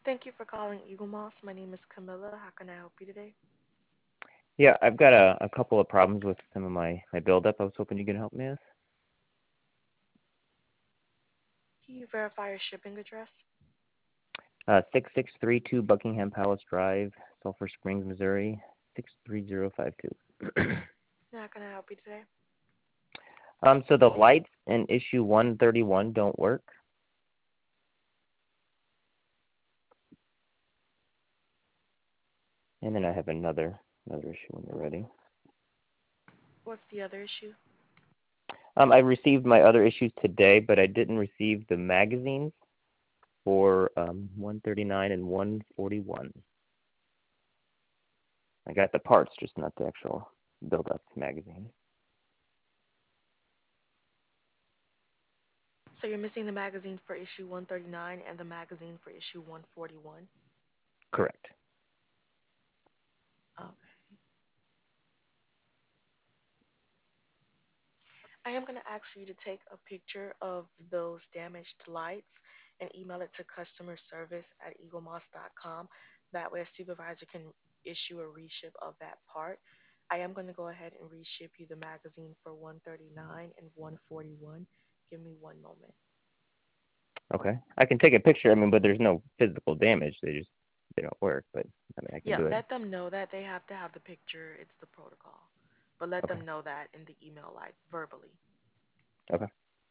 Thank you for calling Eagle Moss. My name is Camilla. How can I help you today? Yeah, I've got a couple of problems with some of my buildup. I was hoping you could help me with. Can you verify your shipping address? 6632 Buckingham Palace Drive, Sulphur Springs, Missouri, 63052. How can I help you today? So the lights in issue 131 don't work. And then I have another issue when you're ready. What's the other issue? I received my other issues today, but I didn't receive the magazines for 139 and 141. I got the parts, just not the actual build-up magazine. So you're missing the magazine for issue 139 and the magazine for issue 141. Correct. Okay. I am going to ask you to take a picture of those damaged lights and email it to customer service at eaglemoss.com. That way a supervisor can issue a reship of that part. I am going to go ahead and reship you the magazine for 139 and 141. Give me one moment. Okay. I can take a picture, but there's no physical damage. They don't work, but I can Yeah, do it. let them know that they have to have the picture. It's the protocol. But let Okay. them know that in the email, like verbally. Okay.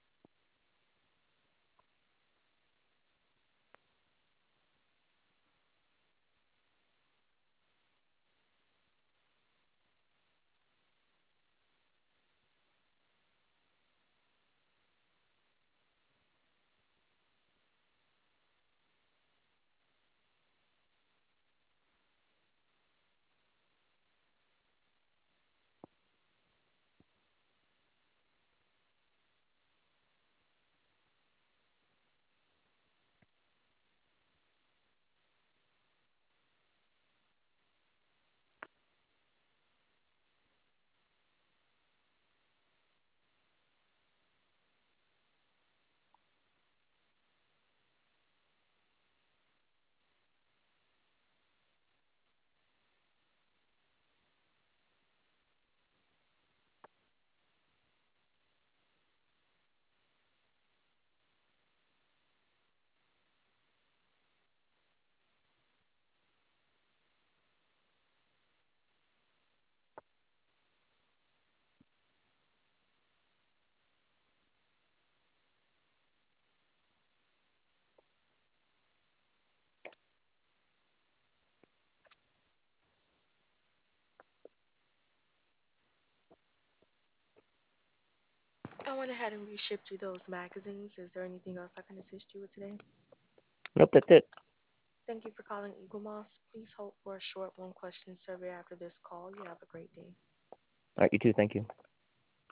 I went ahead and reshipped you those magazines. Is there anything else I can assist you with today? Nope, that's it. Thank you for calling Eagle Moss. Please hold for a short one question survey after this call. You have a great day. All right, you too. Thank you.